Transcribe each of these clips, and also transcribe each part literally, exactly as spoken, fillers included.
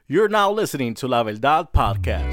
You're now listening to La Verdad Podcast.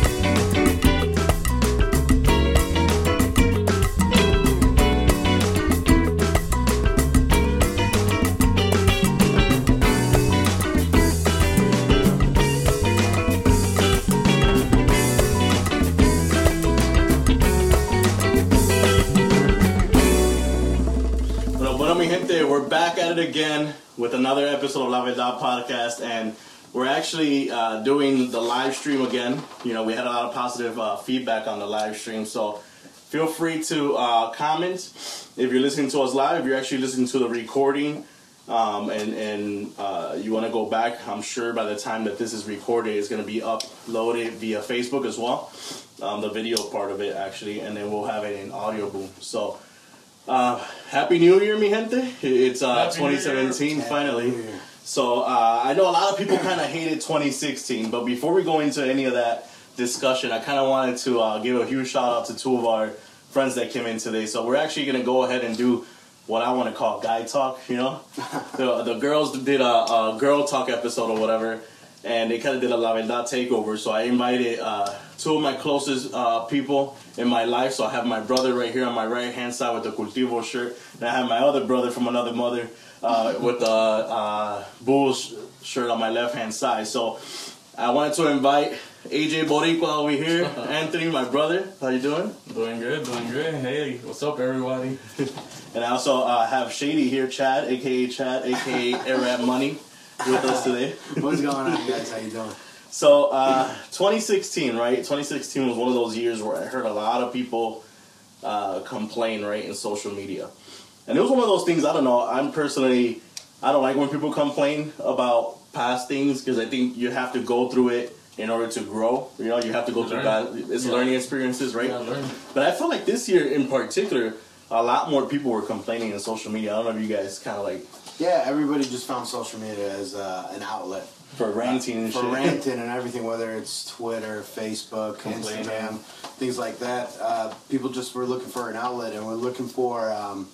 Bueno, bueno, mi gente, we're back at it again with another episode of La Verdad Podcast, and we're actually uh, doing the live stream again. You know, we had a lot of positive uh, feedback on the live stream, so feel free to uh, comment if you're listening to us live, if you're actually listening to the recording, um, and, and uh, you want to go back. I'm sure by the time that this is recorded, it's going to be uploaded via Facebook as well, um, the video part of it actually, and then we'll have it in audio boom. So, uh, Happy New Year, mi gente. It's uh, twenty seventeen finally. So uh, I know a lot of people kind of hated twenty sixteen, but before we go into any of that discussion, I kind of wanted to uh, give a huge shout out to two of our friends that came in today. So we're actually going to go ahead and do what I want to call guy talk, you know? the, the girls did a, a girl talk episode or whatever, and they kind of did a La Verdad takeover. So I invited uh, two of my closest uh, people in my life. So I have my brother right here on my right hand side with the Cultivo shirt, and I have my other brother from another mother Uh, with the uh, Bulls shirt on my left-hand side. So I wanted to invite A J Boricua over here. Anthony, my brother. How you doing? Doing good, doing good. Hey, what's up, everybody? And I also uh, have Shady here, Chad, a k a. Chad, a k a. Arab Money, with us today. What's going on, guys? How you doing? So uh, twenty sixteen, right? twenty sixteen was one of those years where I heard a lot of people uh, complain, right, in social media. And it was one of those things, I don't know, I'm personally, I don't like when people complain about past things, because I think you have to go through it in order to grow. You know, you have to go through that. It's Yeah. learning experiences, right? Yeah, learn. But I feel like this year in particular, a lot more people were complaining in social media. I don't know if you guys kind of like, Yeah, everybody just found social media as uh, an outlet for ranting and for shit. ranting and everything, whether it's Twitter, Facebook, Complaining. Instagram, things like that. Uh, people just were looking for an outlet, and we're looking for um,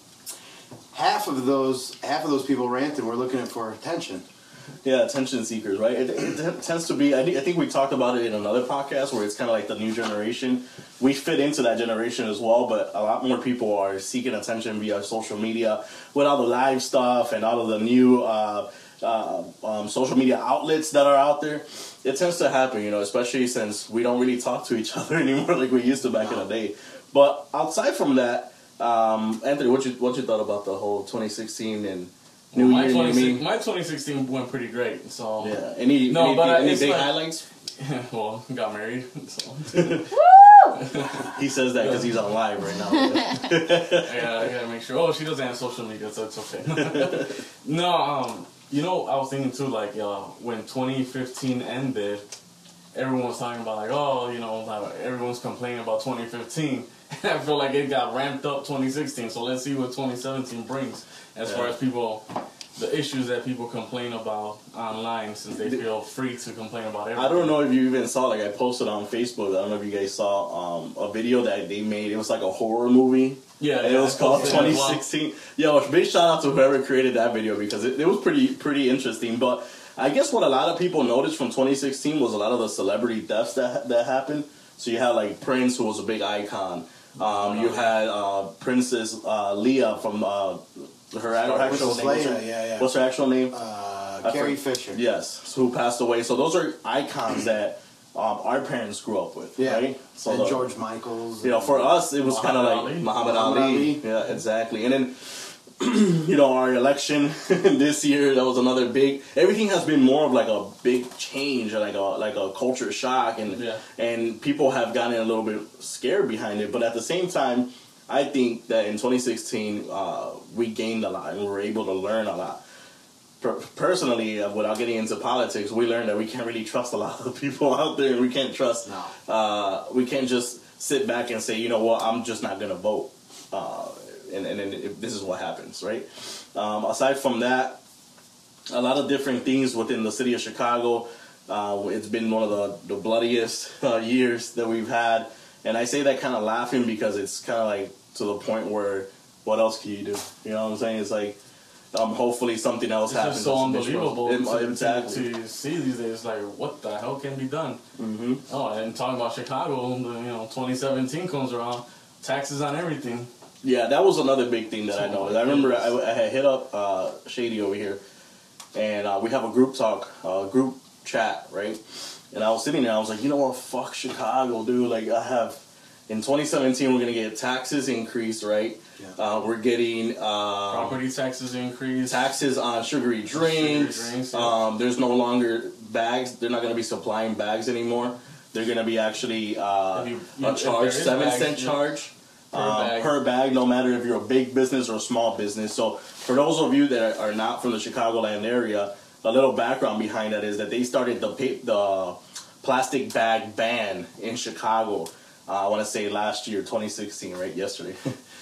half of those. Half of those people ranting. We're looking for attention. Yeah, attention seekers, right? It, it tends to be, I think, I think we talked about it in another podcast where it's kind of like the new generation. We fit into that generation as well, but a lot more people are seeking attention via social media with all the live stuff and all of the new uh, uh, um, social media outlets that are out there. It tends to happen, you know, especially since we don't really talk to each other anymore like we used to back in the day. But outside from that, um, Anthony, what you what you thought about the whole twenty sixteen and New Well, my, Year, twenty, New Me? my twenty sixteen went pretty great. So Yeah. Any No, any, but I- any it's big like- highlights? well, got married. So. He says that because he's on live right now. Yeah, I gotta make sure. Oh, she doesn't have social media, so it's okay. No, um, you know, I was thinking too, like, uh, when twenty fifteen ended, everyone was talking about like, oh, you know, like, everyone's complaining about twenty fifteen. I feel like it got ramped up twenty sixteen. So let's see what twenty seventeen brings as far Yeah. as people, the issues that people complain about online, since they feel free to complain about everything. I don't know if you even saw, like I posted on Facebook, I don't know if you guys saw um, a video that they made. It was like a horror movie. Yeah, And it yeah, was I called posted that twenty as well. sixteen. Yo, big shout out to whoever created that video because it, it was pretty pretty interesting. But I guess what a lot of people noticed from twenty sixteen was a lot of the celebrity deaths that that happened. So you had like Prince, who was a big icon. Um, you had uh, Princess uh, Leah from uh, her actual Princess name. What's her, Leia, yeah, yeah. What's her actual name? Uh, I Carrie for- Fisher. Yes, who passed away. So those are icons that um, our parents grew up with, Yeah. right? So and the- George Michaels. you know, for us, it was kind of Muhammad like Ali. Muhammad, Muhammad Ali. Ali. Yeah, exactly. And then, you know, our election this year, that was another big. Everything has been more of like a big change, like a like a culture shock, and Yeah. and people have gotten a little bit scared behind it. But at the same time, I think that in twenty sixteen, uh, we gained a lot and we were able to learn a lot. Per- personally, uh, without getting into politics, we learned that we can't really trust a lot of the people out there, and we can't trust. No. Uh, we can't just sit back and say, you know what, I'm just not gonna vote, uh, and and then if this is what happens, right? Um, aside from that, a lot of different things within the city of Chicago. Uh, it's been one of the, the bloodiest uh, years that we've had, and I say that kind of laughing because it's kind of like to the point where what else can you do? You know what I'm saying? It's like Um, hopefully something else It's happens. just so in Mitch Rosenthal. unbelievable It- to, exactly. to see these days. Like, what the hell can be done? hmm Oh, and talking about Chicago, the, you know, twenty seventeen comes around, taxes on everything. Yeah, that was another big thing that I noticed. I remember I, I had hit up uh, Shady over here, and uh, we have a group talk, uh, group chat, right? And I was sitting there, I was like, you know what, fuck Chicago, dude. Like, I have, in twenty seventeen, we're going to get taxes increased, right? Yeah. Uh, we're getting uh, Property taxes increase. taxes on sugary drinks. Sugary drinks, yeah. um, there's no longer bags. They're not going to be supplying bags anymore. They're going to be actually uh, If you- you- a if charge, there is seven bags, cent yeah. charge. Per um, bag. per bag, no matter if you're a big business or a small business. So for those of you that are not from the Chicagoland area, a little background behind that is that they started the pa- the plastic bag ban in Chicago. Uh, I want to say last year, twenty sixteen, right? Yesterday,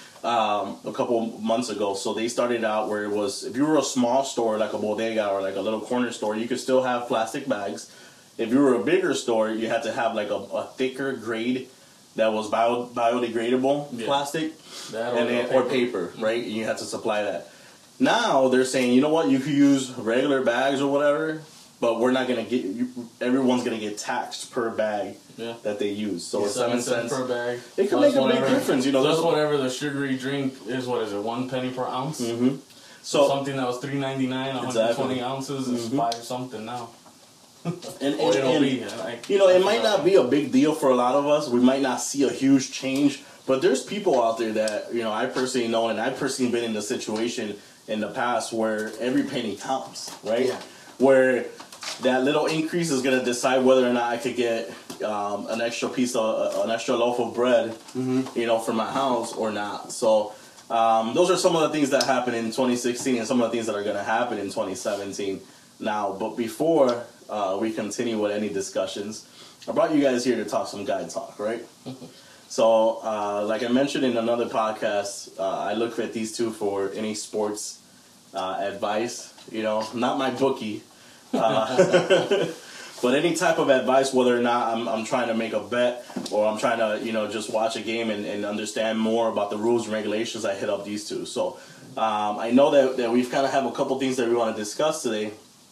um, a couple months ago. So they started out where it was if you were a small store like a bodega or like a little corner store, you could still have plastic bags. If you were a bigger store, you had to have like a, a thicker grade that was bio, biodegradable Yeah. plastic That and then, or paper, right? And you had to supply that. Now they're saying, you know what, you could use regular bags or whatever, but we're not gonna get. You, everyone's gonna get taxed per bag Yeah. that they use. So it's Seven seven cents cents. per bag. It could Plus make a big whatever- difference, you know, Plus there's- whatever the sugary drink is, what is it, one penny per ounce? Mm-hmm. So Something that was three ninety nine, one hundred twenty Exactly. ounces is Mhm. five something now. and, Or and, it'll and be like, you know, it might not be a big deal for a lot of us. We might not see a huge change, but there's people out there that, you know, I personally know, and I've personally been in the situation in the past where every penny counts, right? Yeah. Where that little increase is going to decide whether or not I could get um, an extra piece of, uh, an extra loaf of bread, you know, for my house or not. So um, those are some of the things that happened in twenty sixteen and some of the things that are going to happen in twenty seventeen now. But before uh, we continue with any discussions, I brought you guys here to talk some guy talk, right? So, uh, like I mentioned in another podcast, uh, I look at these two for any sports uh, advice. You know, not my bookie, uh, but any type of advice, whether or not I'm, I'm trying to make a bet or I'm trying to, you know, just watch a game and, and understand more about the rules and regulations. I hit up these two. So, um, I know that, that we've kind of have a couple things that we want to discuss today.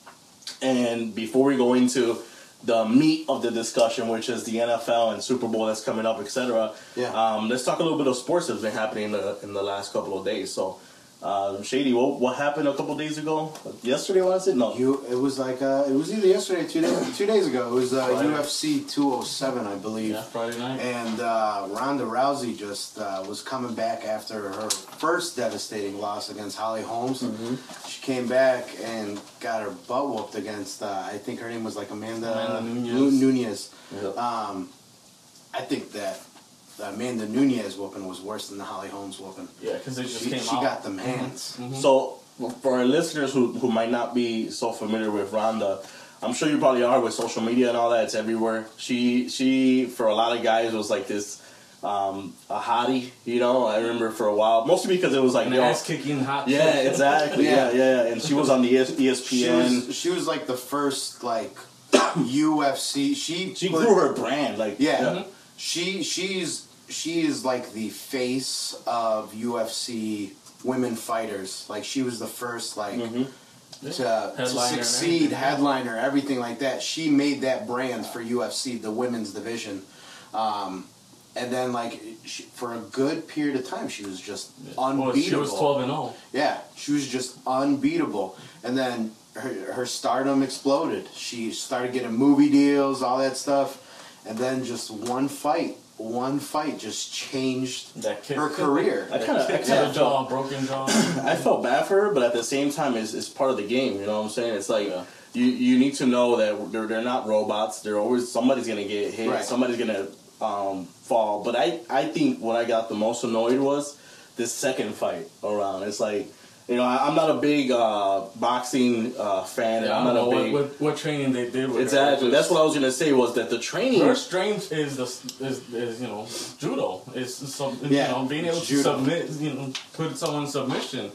And before we go into the meat of the discussion, which is the N F L and Super Bowl that's coming up, et cetera. Yeah. Um, let's talk a little bit of sports that's been happening in the in the last couple of days. So, uh, Shady, what, what happened a couple of days ago? Yesterday, was it? No. You, it was like uh, it was either yesterday or two days, two days ago. It was uh, Friday. U F C two oh seven, I believe. yeah, Friday night. And uh, Ronda Rousey just uh, was coming back after her first devastating loss against Holly Holmes. Mm-hmm. She came back and got her butt whooped against, uh, I think her name was like Amanda, Amanda Nunes. Nu- Nunes. Yep. Um, I think that the Amanda Nunes whooping was worse than the Holly Holmes whooping. Yeah, because they just She, came she out. got them hands. So, for our listeners who, who might not be so familiar with Ronda, I'm sure you probably are with social media and all that. It's everywhere. She, she for a lot of guys, was like this um, a hottie. You know, I remember for a while, mostly because it was like, An yo, ass kicking hot. yeah, chick. exactly, yeah, Yeah. yeah, yeah. And she was on the E S P She N. was, she was like the first like U F C. She She put- grew her brand, like Yeah, Mhm. she she's she is like the face of U F C women fighters. Like she was the first like Mhm. to, to Headliner and succeed, everything. headliner, everything like that. She made that brand for U F C, the women's division. Um, and then like she, for a good period of time, she was just unbeatable. Well, she was twelve and oh. Yeah, she was just unbeatable. And then her, her stardom exploded. She started getting movie deals, all that stuff. And then just one fight, one fight just changed That kick. her career. I kind of, I Kick to kind the of jaw, felt, broken jaw. I felt bad for her, but at the same time, it's, it's part of the game. You know what I'm saying? It's like Yeah. you, you need to know that they're they're not robots. They're always somebody's gonna get hit. Right. Somebody's gonna um, fall. But I, I think what I got the most annoyed was this second fight around. It's like, you know, I, I'm not a big uh, boxing uh, fan. and Yeah, I I'm don't not know a what, big what, what training they did with exactly. her. That's what I was gonna say was that the training. Her strength is the is, is you know judo. Is some, Yeah, you know being able to judo. submit, you know, put someone in submission,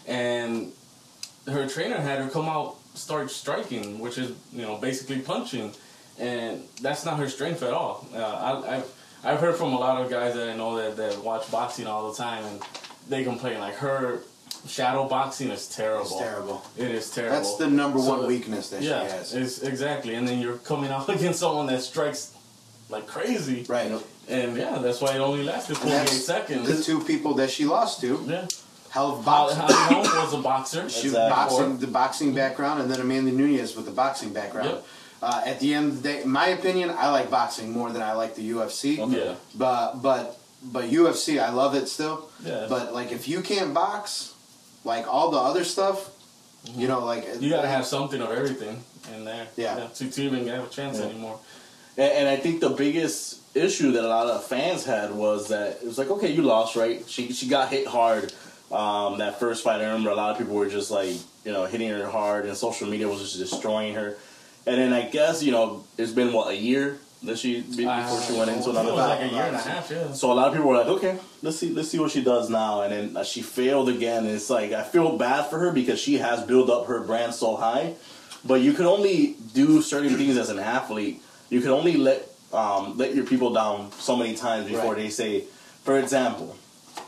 and her trainer had her come out start striking, which is you know basically punching, and that's not her strength at all. Uh, I, I've I've heard from a lot of guys that I know that, that watch boxing all the time, and they complain like her shadow boxing is terrible. It's terrible. It is terrible. That's the number one So, weakness that yeah, she has. it's exactly. And then you're coming out against someone that strikes like crazy. Right. And yeah, that's why it only lasted And forty-eight that's seconds. the two people that she lost to. Yeah. Hell of Holly boxing. Holly Holm was a boxer. She Exactly. boxing, the boxing background, and then Amanda Nunes with the boxing background. Yep. Uh, at the end of the day, in my opinion, I like boxing more than I like the U F C. Okay. Yeah. But but but U F C, I love it still. Yeah. But like, if you can't box, like all the other stuff, you know, like You gotta have something of everything in there. Yeah. to, to even have a chance Yeah. anymore. And, and I think the biggest issue that a lot of fans had was that it was like, okay, you lost, right? She she got hit hard. Um, that first fight, I remember a lot of people were just like, you know, hitting her hard, and social media was just destroying her. And then I guess, you know, it's been what, a year that she before Uh, she went into I think another it was fight. like a year and a half. Yeah. So a lot of people were like, okay, let's see, let's see what she does now. And then uh, she failed again. And it's like, I feel bad for her because she has built up her brand so high. But you can only do certain things as an athlete. You can only let um, let your people down so many times before Right. they say, for example,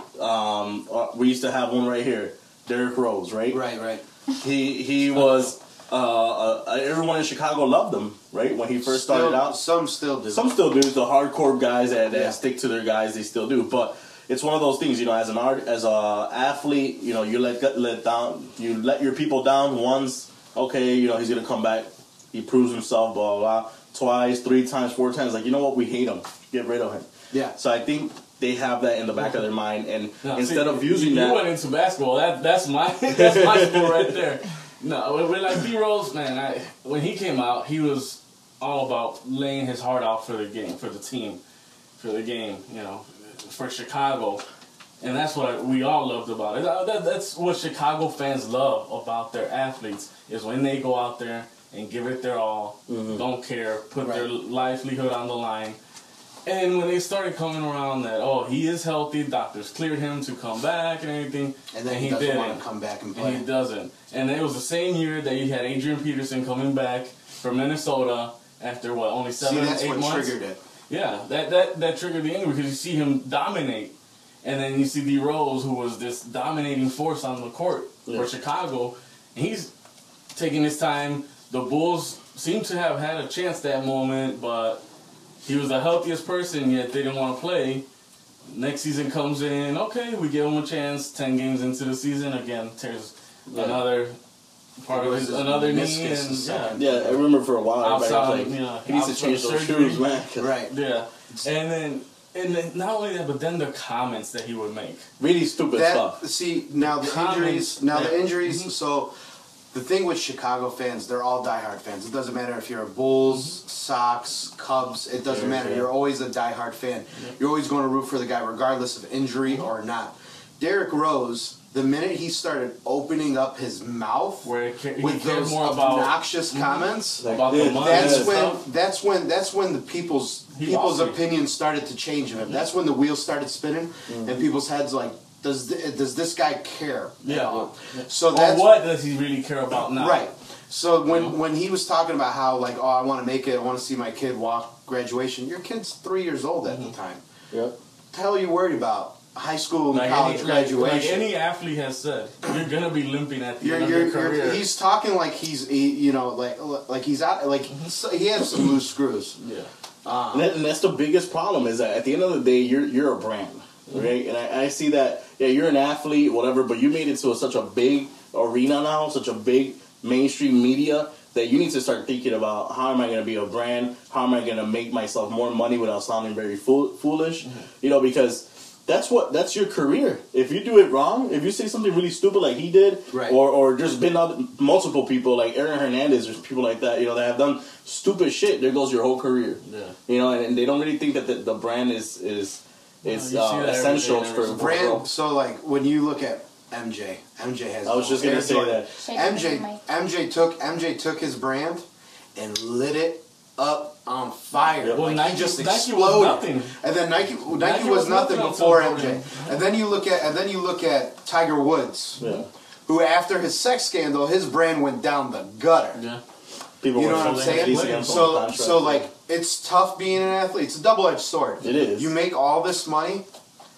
um, uh, we used to have one right here, Derrick Rose, right? right, right. He he was. Uh, uh, everyone in Chicago loved him, right? When he first started Still- out. some still do. Some still do. The hardcore guys that, that Yeah. stick to their guys, they still do. But it's one of those things, you know. As an art, as a athlete, you know, you let let down, you let your people down once. Okay, you know, he's gonna come back. He proves himself. Blah blah. blah. Twice, three times, four times. Like, you know what? We hate him. Get rid of him. Yeah. So I think they have that in the back of their mind, and No, instead see, of using you, that, you went into basketball. That that's my that's my sport right there. No, with, with like D Rose, man. I, when he came out, he was all about laying his heart out for the game, for the team, for the game. You know, for Chicago, and that's what we all loved about it. That, that, that's what Chicago fans love about their athletes is when they go out there and give it their all, don't care, put their Right. livelihood on the line. And when they started coming around that, oh, he is healthy, doctors cleared him to come back and everything, And then he, doesn't want to come back and play. and he doesn't. And it was the same year that you had Adrian Peterson coming back from Minnesota after what, only See, seven, that's eight what months? triggered it. Yeah, that, that, that triggered the anger because you see him dominate. And then you see D Rose, who was this dominating force on the court Yeah. for Chicago. And he's taking his time. The Bulls seem to have had a chance that moment, but he was the healthiest person, yet they didn't want to play. Next season comes in, okay, we give him a chance. Ten games into the season, again, tears Yeah. another part of his, another knee, meniscus and is yeah, second. yeah, I remember for a while, everybody Outside, was like, yeah, he needs to outside change those surgery. shoes, man. 'cause Right. yeah. And then, and then not only that, but then the comments that he would make. Really stupid That stuff. see now the Comments, injuries. Now yeah. the injuries. So the thing with Chicago fans, they're all diehard fans. It doesn't matter if you're a Bulls, Sox, Cubs. It doesn't Yeah, matter. yeah. You're always a diehard fan. You're always going to root for the guy, regardless of injury or not. Derrick Rose. The minute he started opening up his mouth Where it ca- he with cared those more about- obnoxious comments, About the Yeah, money that's and when stuff. that's when that's when the people's He people's lost it. opinions started to change of him. That's when the wheels started spinning, and people's heads like, does th- does this guy care? at Yeah. all? So Or that's what does he really care about now? right. So when when he was talking about how like, oh, I want to make it, I want to see my kid walk graduation. Your kid's three years old at the time. Yep. What the hell are you worried about? High school and Like college any, like, like graduation. any athlete has said, you're gonna be limping at the You're, end of you're, your career. you're, he's talking like he's he, you know like like he's out like so he has some loose screws. yeah. And, that, and that's the biggest problem is that at the end of the day, you're you're a brand, right? And I, I see that, yeah, you're an athlete, whatever, but you made it to a, such a big arena now, such a big mainstream media that you need to start thinking about how am I going to be a brand? How am I going to make myself more money without sounding very fool, foolish? You know, because that's what that's your career. If you do it wrong, if you say something really stupid like he did, Right. or or there's been other, multiple people like Aaron Hernandez, there's people like that, you know, that have done stupid shit. There goes your whole career. Yeah. You know, and, and they don't really think that the, the brand is is is you see uh, that every essential day, for, every for Brand. growth. So like when you look at M J, M J has. I was just gonna say that. M J M J took M J took his brand and lit it up on fire. Well, like Nike- he just Nike was exploded. nothing. And then Nike Nike, Nike was, was nothing nothing before until M J. Jordan. And then you look at and then you look at Tiger Woods, Yeah. who after his sex scandal, his brand went down the gutter. Yeah. People You were know what I'm selling saying? P C M So, contracts. so like, it's tough being an athlete. It's a double-edged sword. It is. You make all this money,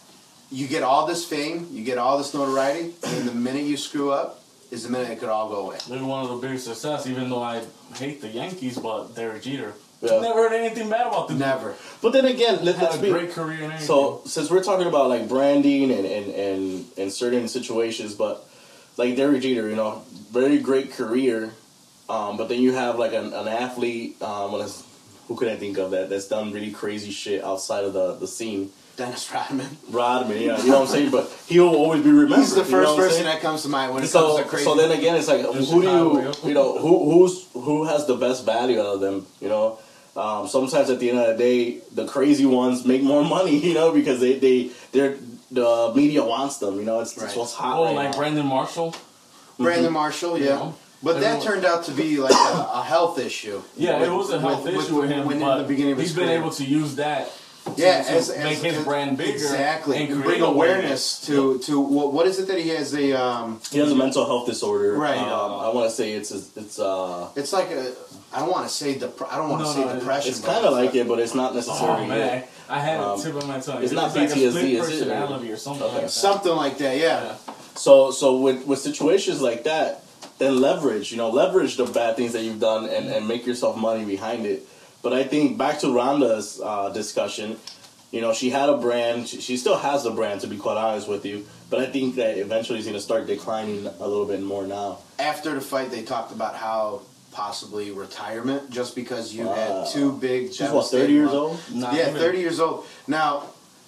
you get all this fame, you get all this notoriety, and the minute you screw up is the minute it could all go away. Maybe one of the biggest success, even though I hate the Yankees, but Derek Jeter. Yeah. Never heard anything bad about them. Never. But then again, let, Had let's a be great career and everything. so since we're talking about like branding and and and, and certain situations, but like Derek Jeter, you know, very great career, um, but then you have like an, an athlete, um, what is, who could I think of that that's done really crazy shit outside of the the scene. Dennis Rodman. Rodman, yeah, you know what I'm saying? But he'll always be remembered. He's the you know first what I'm person saying? that comes to mind when it So, comes to crazy. so then again, it's like, In who do Chicago, you, yeah. you know, who who's who has the best value out of them? You know, um, sometimes at the end of the day, the crazy ones make more money. You know, because they they they're the media wants them. You know, it's, it's Right. what's hot Oh, right like now. Brandon Marshall. Brandon Marshall, yeah. know, But that everyone- turned out to be like a, a health issue. Yeah, with- it was a health with- issue with- with him, when in but the beginning of his he's been career. able to use that. Yeah, to, as, to as, make his as- brand bigger. exactly, and and create bring a awareness to to what what is it that he has the um. He has a mental health disorder. Right. Um, I want to say it's it's uh. It's like a. I don't want to say dep- I don't want to No, say no, depression. It's but kind of like it, but it's not Oh necessarily. man, I had Um, a tip of my tongue. it's not like P T S D, a split is it? personality or something Okay. like that. something like that. Yeah. Yeah. So so with, with situations like that, then leverage, you know, leverage the bad things that you've done and, and make yourself money behind it. But I think back to Rhonda's uh, discussion, you know, she had a brand. She, she still has a brand, to be quite honest with you. But I think that eventually it's going to start declining a little bit more now. After the fight, they talked about how possibly retirement, just because you Wow. had two big. She's what, thirty years old? Not Yeah, even- thirty years old. Now,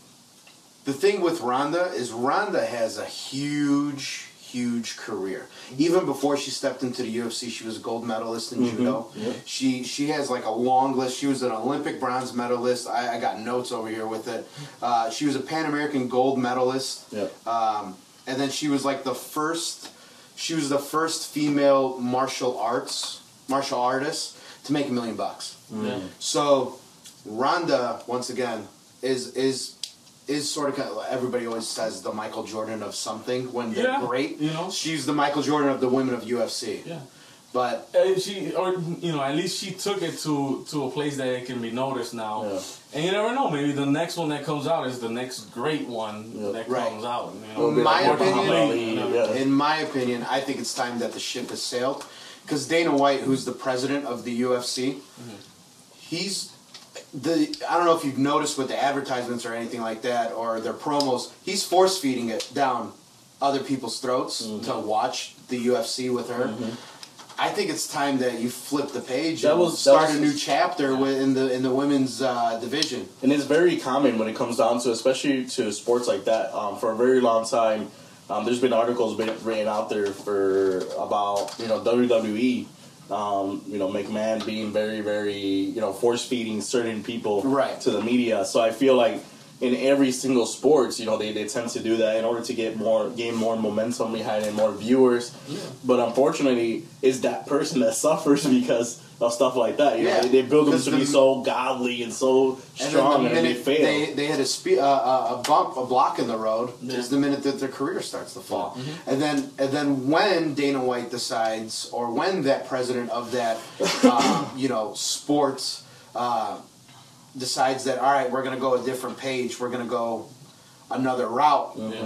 the thing with Ronda is Ronda has a huge, huge career. Even before she stepped into the U F C, she was a gold medalist in Mm-hmm. judo. She she has like a long list. She was an Olympic bronze medalist. I, I got notes over here with it. Uh, she was a Pan American gold medalist. Yep. Um, and then she was like the first. She was the first female martial arts martial artist to make a million bucks. Yeah. So, Ronda once again is is is sort of, kind of everybody always says the Michael Jordan of something when they're Yeah, great. you know. She's the Michael Jordan of the women of U F C. Yeah. But Uh, she, or you know, at least she took it to to a place that it can be noticed now. Yeah. And you never know, maybe the next one that comes out is the next great one Yeah. that Right. comes out. You know, Little bit My like Muhammad opinion- Ali, you know. Yeah. in my opinion, I think it's time that the ship has sailed. Because Dana White, who's the president of the U F C, he's the. I don't know if you've noticed with the advertisements or anything like that or their promos. He's force feeding it down other people's throats to watch the U F C with her. I think it's time that you flip the page That and was- that start was- a new chapter wi- in the in the women's uh, division. And it's very common when it comes down to, especially to sports like that. Um, for a very long time, um, there's been articles been written out there for about you know W W E. Um, you know McMahon being very very you know force feeding certain people Right. to the media. So I feel like in every single sports, you know they, they tend to do that in order to get more gain more momentum behind it, more viewers. But unfortunately, it's that person that suffers because of stuff like that. You know, Yeah. they, they build them Because to the- be so godly and so And strong, then and the then they minute fail. they, they had a, spe- uh, uh, a bump, a block in the road, Yeah. is the minute that their career starts to fall. Mm-hmm. And then and then when Dana White decides, or when that president of that, uh, you know, sports uh, decides that, all right, we're going to go a different page, we're going to go another route. Yeah.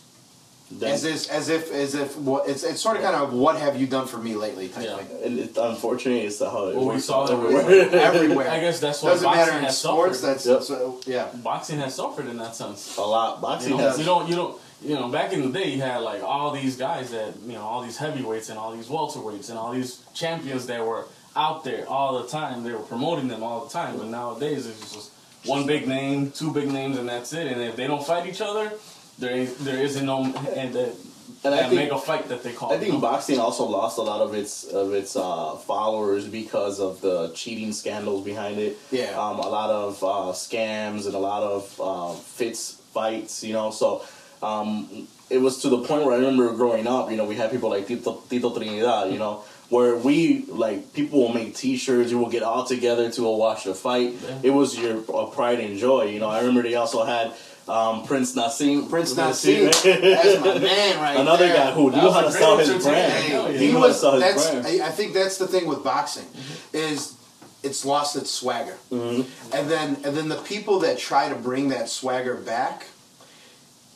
Then- As if, as if, as if, what it's it's sort of kind of what have you done for me lately type Yeah. thing. and it, unfortunately, it's how it Well, we works saw that everywhere. Everywhere. I guess that's why Doesn't boxing matter in has sports. suffered. That's Yep. so, yeah. Boxing has suffered in that sense. a lot. You Boxing know, has. you don't, you don't, you know, back in the day, you had like all these guys that, you know, all these heavyweights and all these welterweights and all these champions that were out there all the time. They were promoting them all the time. But nowadays, it's just one big name, two big names, and that's it. And if they don't fight each other, there is, there isn't no and that, And I that think- mega fight that they call. I it, think you know? boxing also lost a lot of its of its uh, followers because of the cheating scandals behind it. Yeah. Um, a lot of uh, scams and a lot of uh, fits fights. You know, so um, it was to the point where I remember growing up. You know, we had people like Tito, Tito Trinidad. You know, where we like people will make T-shirts. You will get all together to go watch the fight. Yeah. It was your uh, pride and joy. You know, I remember they also had. Um, Prince Nassim, Prince Nassim, that's my man right Another there. guy who That knew was how a to great sell his entertainment. brand. Hell yeah. He He knew how to was. sell his That's. brand. I I think that's the thing with boxing, is it's lost its swagger, Mm-hmm. and then and then the people that try to bring that swagger back,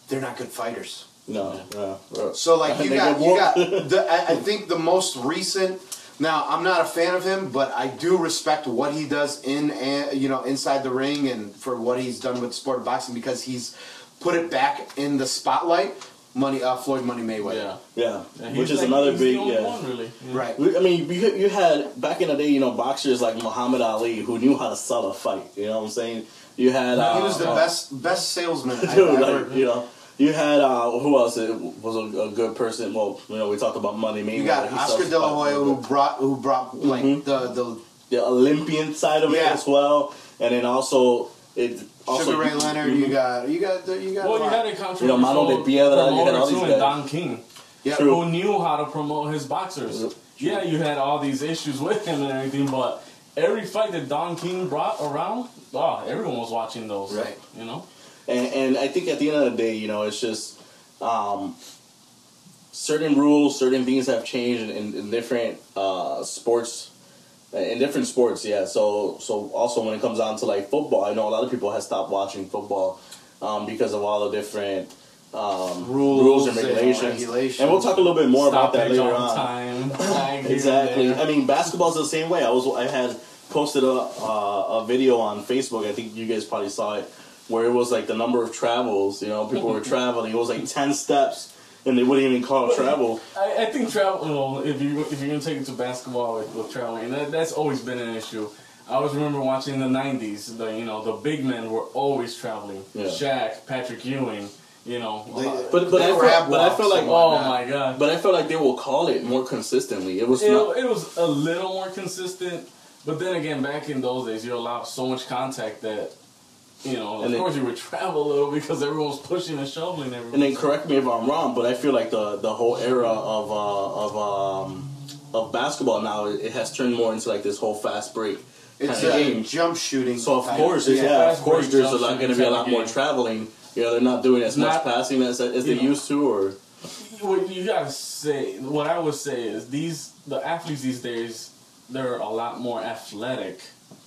they're not good fighters. No, no. no. So like you They got get you got whooped. the, I, I think the most recent. Now I'm not a fan of him, but I do respect what he does in uh, you know inside the ring and for what he's done with the sport of boxing because he's put it back in the spotlight. Money, uh, Floyd Money Mayweather. Yeah. Yeah, And which he's is like- another he's big the only yeah. one, really. Yeah. Right. We- I mean, you, you had back in the day, you know, boxers like Muhammad Ali who knew how to sell a fight. You know what I'm saying? You had uh, He was the uh, best best salesman I've dude, ever. like, you know. You had uh, who else it was a, a good person? Well, you know, we talked about Money Mayweather. You got He Oscar sells De La fights. Hoya who brought who brought like Mhm. the the the Olympian side of it Yeah. as well, and then also it also Sugar Ray Leonard. You got you got the, you got. Well, a you lot. had a controversial You know, Mano de Piedra, you had promoter all too, these and guys. Don King, Yeah. True. who knew how to promote his boxers. Yeah, you had all these issues with him and everything, but every fight that Don King brought around, oh, everyone was watching those. Right. You know? And, and I think at the end of the day, you know, it's just um, certain rules, certain things have changed in, in, in different uh, sports, in different sports. Yeah. So so also when it comes down to like football, I know a lot of people have stopped watching football um, because of all the different um, Rules rules and and regulations. regulations. And we'll talk a little bit more about that Stoppage later on on. time. flag here and Exactly. there. I mean, basketball's the same way. I was I had posted a uh, a video on Facebook. I think you guys probably saw it, where it was like the number of travels. You know, people were traveling. It was like ten steps, and they wouldn't even call it travel. I, I think travel. Well, if you if you're gonna take it to basketball with, with traveling, that, that's always been an issue. I always remember watching in the nineties. The you know the big men were always traveling. Yeah. Shaq, Patrick Ewing. You know. They- uh, But but I They felt, grab but I walks felt like and oh whatnot. my god. but I felt like they will call it more consistently. It was It, not. it was a little more consistent, but then again, back in those days, you're allowed so much contact that, you know, of And then- course you would travel a little because everyone was pushing and shoveling everyone. And then correct me if I'm wrong, but I feel like the the whole era of uh, of um, of basketball now it, it has turned more into like this whole fast break kind It's of a game. jump shooting. So of type. course, yeah, Yeah, of course, fast there's a break, lot jump going to be a shooting lot type of more game. traveling. You know, they're not doing as much Not- passing as as they you know. used to, or What you gotta say, what I would say is these the athletes these days they're a lot more athletic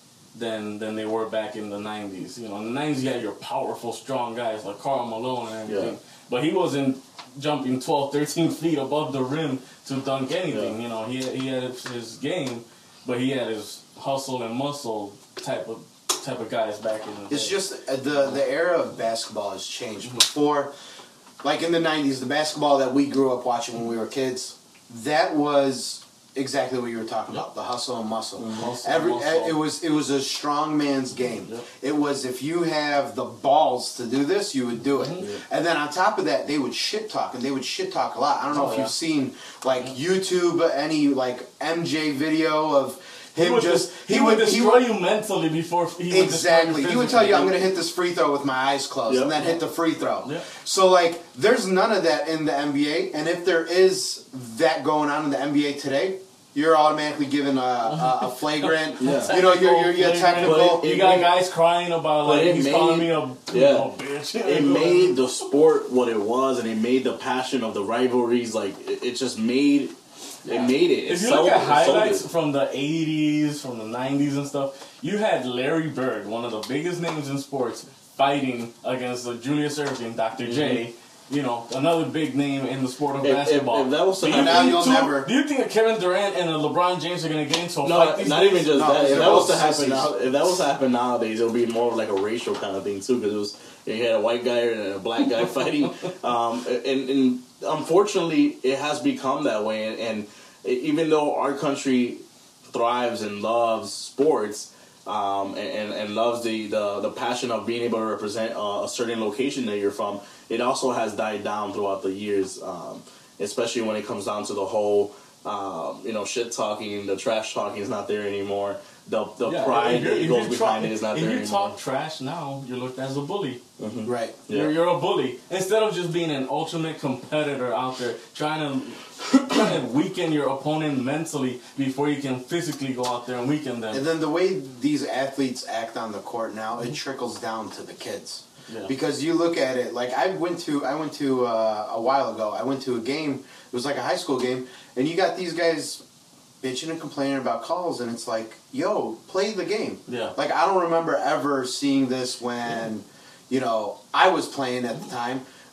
than than they were back in the nineties. You know, in the nineties you had your powerful, strong guys like Karl Malone and everything, Yeah. but he wasn't jumping twelve, thirteen feet above the rim to dunk anything. Yeah. You know, he had, he had his game, but he had his hustle and muscle type of type of guys back in the It's day. just uh, the the era of basketball has changed. Before, like in the nineties, the basketball that we grew up watching when we were kids, that was exactly what you were talking about, the hustle and muscle. Muscle, Every muscle. it was it was a strong man's game. Yep. It was if you have the balls to do this, you would do it. And then on top of that, they would shit talk and they would shit talk a lot. I don't know Oh, if yeah. you've seen like YouTube any like M J video of him would just des- he, would destroy would- you mentally before he would Exactly. destroy He would tell you, I'm physically. going to hit this free throw with my eyes closed, Yep. and then hit the free throw. Yep. So, like, there's none of that in the N B A, and if there is that going on in the N B A today, you're automatically given a, a, a flagrant, Yeah. you know, you're, you're, you're Flagrant. technical. But it- You got guys crying about But like it he's made- calling me a yeah. a bitch. it made the sport what it was, and it made the passion of the rivalries like it, it just made it made it. It If you sold look at it, it sold highlights it. from the eighties, from the nineties and stuff, you had Larry Bird, one of the biggest names in sports, fighting against the Julius Erving, Doctor J. You know, another big name in the sport of If- if- basketball. if that was to do you happen- Now think you'll two- never- Do you think that Kevin Durant and uh, LeBron James are going to get into a No, fight? these not days? even just No, that. If they're that was both to happen sissies. now, if that was to happen nowadays, it would be more of like a racial kind of thing too, because it was you had a white guy and a black guy fighting, um, and, and unfortunately, it has become that way. And, and even though our country thrives and loves sports, um, and, and loves the, the, the passion of being able to represent uh, a certain location that you're from, it also has died down throughout the years, um, especially when it comes down to the whole, um, you know, shit talking, the trash talking is not there anymore. The, the Yeah, pride if you're- that if goes you behind talk- it is not if there you anymore. talk trash now, you're looked at as a bully. Right. Yeah. You're, you're a bully. Instead of just being an ultimate competitor out there, trying to, trying to weaken your opponent mentally before you can physically go out there and weaken them. And then the way these athletes act on the court now, it trickles down to the kids. Yeah. Because you look at it, like I went to, I went to uh, a while ago. I went to a game. It was like a high school game, and you got these guys bitching and complaining about calls, and it's like, yo, play the game. Yeah. Like I don't remember ever seeing this when, you know, I was playing at the time.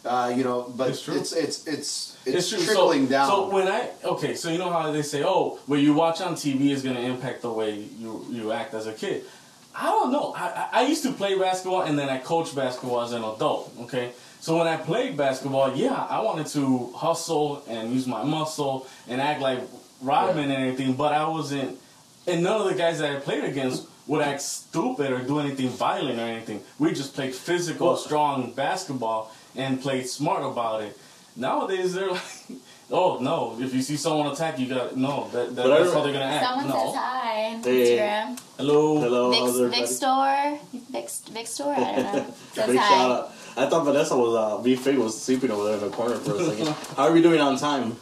Uh, you know, but It's true. it's it's it's it's, It's true. trickling so, down. So when I okay, so you know how they say, oh, what you watch on T V is going to impact the way you you act as a kid. I don't know. I, I I used to play basketball and then I coached basketball as an adult. Okay, so when I played basketball, yeah, I wanted to hustle and use my muscle and act like Rodman and everything, but I wasn't. And none of the guys that I played against would act stupid or do anything violent or anything. We just played physical, Well, strong basketball and played smart about it. Nowadays, they're like, oh, no, if you see someone attack, you got no, that, that, But I that's how re- they're going to act. Someone no. says hi. Hey. Instagram. Hello. Hello, how's Big, everybody? big store. Big, big store. I don't know. Says Big hi. shout out. I thought Vanessa was uh, B Fig was sleeping over there in the corner for a second. How are we doing on time?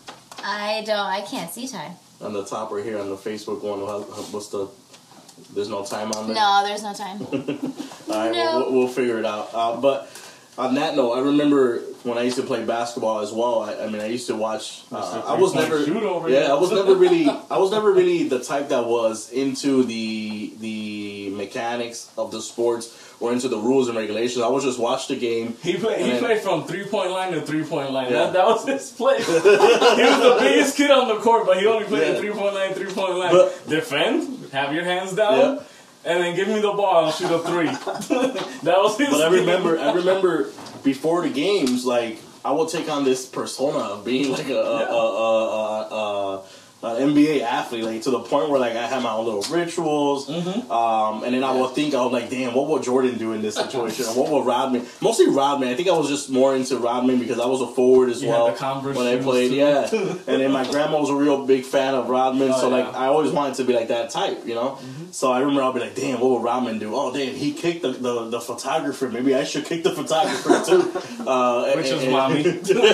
I don't. I can't see time. On the top right here on the Facebook one, how- how- what's the? There's no time on there. No, there's no time. All right, No. we'll, we'll figure it out. Uh, but on that note, I remember when I used to play basketball as well. I, I mean, I used to watch. Uh, Mister I was three-point never. shoot over Yeah, here. I was never really. I was never really the type that was into the the mechanics of the sports or into the rules and regulations. I would just watch the game. He played. and He then- played from three point line to three point line. Yeah. That, that was his play. He was the biggest kid on the court, but he only played Yeah. the three point line, three point line. But- Defend, have your hands down, Yeah. and then give me the ball and shoot a three. That was his. But I game. remember, I remember before the games, like I would take on this persona of being like a, a, a, a, a, a an N B A athlete, like to the point where like I had my own little rituals, Mm-hmm. um, and then I would think I was like, damn, what would Jordan do in this situation, or what would Rodman? Mostly Rodman. I think I was just more into Rodman because I was a forward as You had well the Converse when I shoes, played. too. Yeah, and then my grandma was a real big fan of Rodman, Oh, so like yeah. Mm-hmm. I always wanted to be like that type, you know. So I remember I'll be like, damn, what would Rodman do? Oh, damn, he kicked the, the, the photographer. Maybe I should kick the photographer too. Uh, Which and- is and- mommy.